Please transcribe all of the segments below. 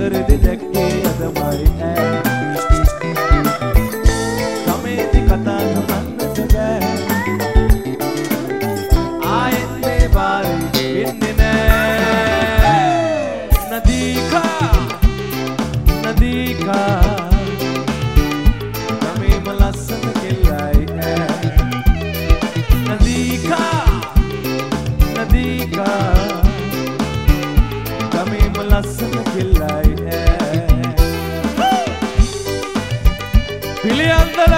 නිවැරදි දැක්කේ අදමයි ඈ කමේදි කතා කරන්නට බෑ ආයෙත් මේ වාරේ එන්නේ නෑ නදීකා ගමේම ලස්සන කෙල්ලයි ඈ නදීකා ගමේම ලස්සන කෙල්ලයි ඈ පිළියන්දල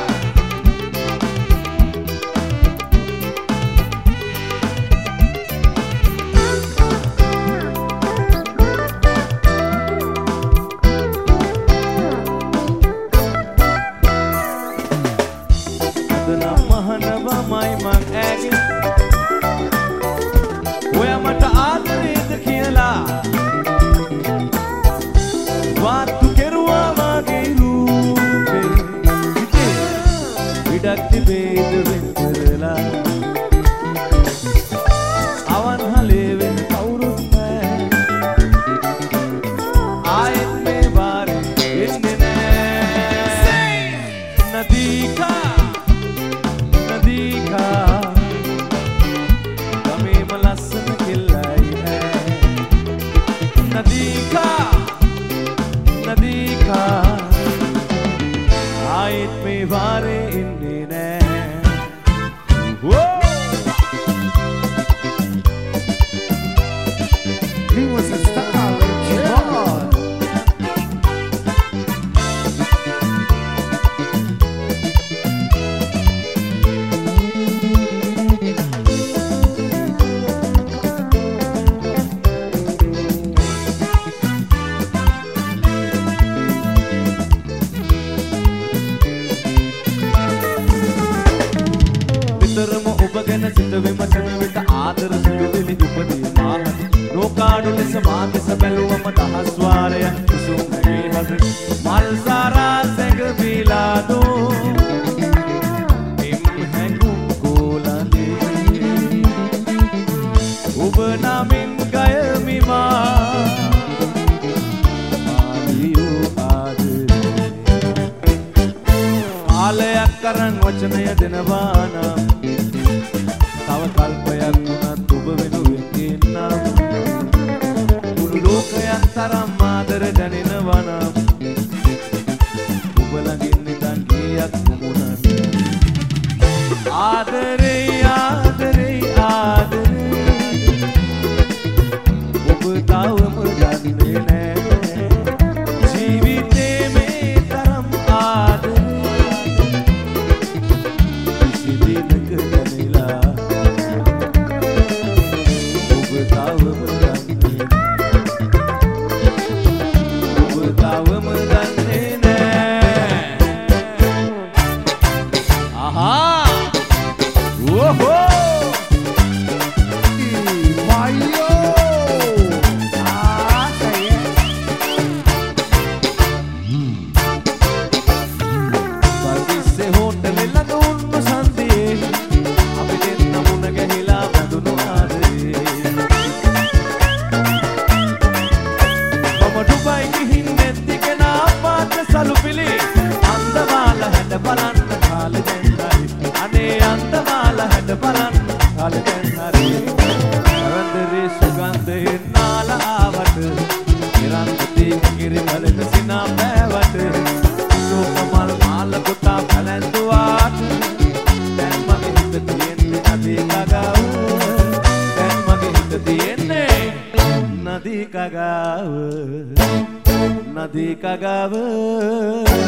මයි මං ඇගේ ඔයා මට ආදරේද කියලා වාතු කෙරුවා වගේ රූපේ ඉඩක් තිබේද වෙන් කරලා අවන්හලේ වෙන කවුරුත් නෑ ආයෙත් මේ වාරේ එන්නේ නෑ නදීකා ගමේම ලස්සන කෙල්ලයි ඈ නදීකා ආයෙත් මේ වාරේ එන්නේ නෑ He was a star ඔබගෙන සිත විමසන විට ආදර සිතුවිලි දුපදී මාහත් ලෝකාඩු ලෙස මාදෙස බැලුවම දහස් වාරයක් කුසුමගේ හද මල් සාරා සැඟවිලා දෝ එම් හැඟුම් කෝලනේ ඔබ නමින් ගයමි මා මාලියෝ ආදරේ ආලයක් කරන් වචනය දෙනවා නම් තව කල්පයක් වුණත් ඔබ වෙනුවෙන් ඉන්නම් මුළු ලෝකයක් තරම් ආදර දැනෙනවා නම් ඔබ ළඟින් නිදන් ගියක් මුමුණත් ආදරේ ආදරේ ආදරේ ඔබ තවම දන්නේ නෑ ජීවිතේ මේ තරම් ආදරේ කිසි දිනක දැනෙලා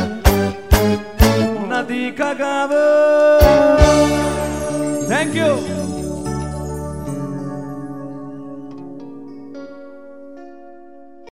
Thank you.